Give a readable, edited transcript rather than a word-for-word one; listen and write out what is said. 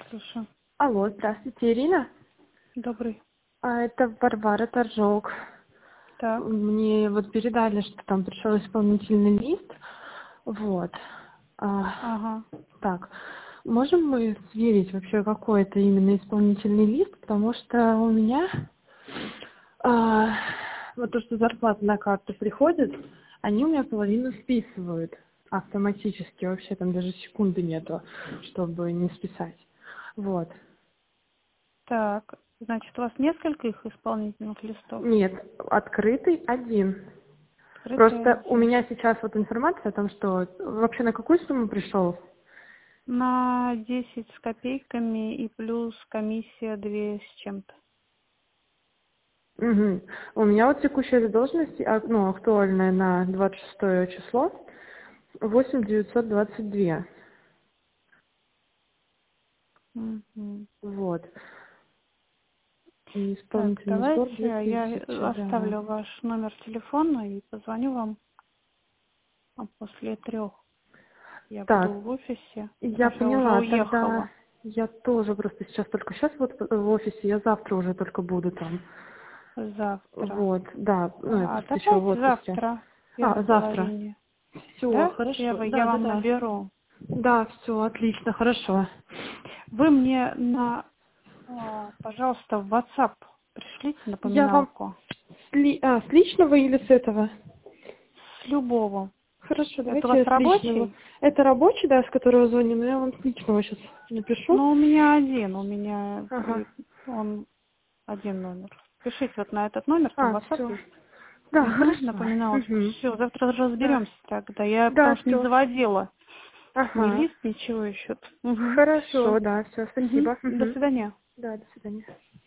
Слушаю. Алло, здравствуйте, Ирина. Добрый. Это Варвара Торжок. Так. Мне вот передали, что там пришел исполнительный лист. Вот. Ага. Так, можем мы сверить вообще, какой это именно исполнительный лист? Потому что у меня вот то, что зарплата на карту приходит, они у меня половину списывают автоматически. Вообще там даже секунды нету, чтобы не списать. Вот. Так. Значит, у вас несколько их исполнительных листов? Нет, открытый один. Открытый Просто у один. меня сейчас вот информация о том, что вообще на какую сумму пришел? На 10 с копейками и плюс комиссия 2 с чем-то. Угу. У меня вот текущая задолженность, актуальная на 26 число, 8922. Мгм. Вот. И Так, исполнительный давайте сбор я 2000, да. оставлю ваш номер телефона и позвоню вам после 3. Я буду Так, в офисе, я потому что я уже поняла, тогда уехала. я тоже просто только сейчас вот в офисе, я завтра уже только буду там. Завтра. Вот, да, я А просто еще в давайте отпуске. завтра, в первой Завтра. половине. Все, Да? хорошо. Я Да, да, вам да. наберу. Да, все, отлично, хорошо. Вы мне пожалуйста, в WhatsApp пришлите Я вам напоминалку. с личного или с этого? С любого. Хорошо, Это у давайте вас я с личного. рабочий? Это рабочий, да, с которого звоним, но я вам с личного сейчас напишу. Ну, у меня один. У меня Ага. он один номер. Пишите вот на этот номер, там WhatsApp Все. есть. Да, Угу, хорошо. напоминалочку. Угу. Все, завтра Да. разберемся тогда. Я Да, потому что не все. заводила ни Ага. лист, ничего еще. Угу, все. Хорошо, да, все, Угу. спасибо. До Угу. свидания. Да, до свидания.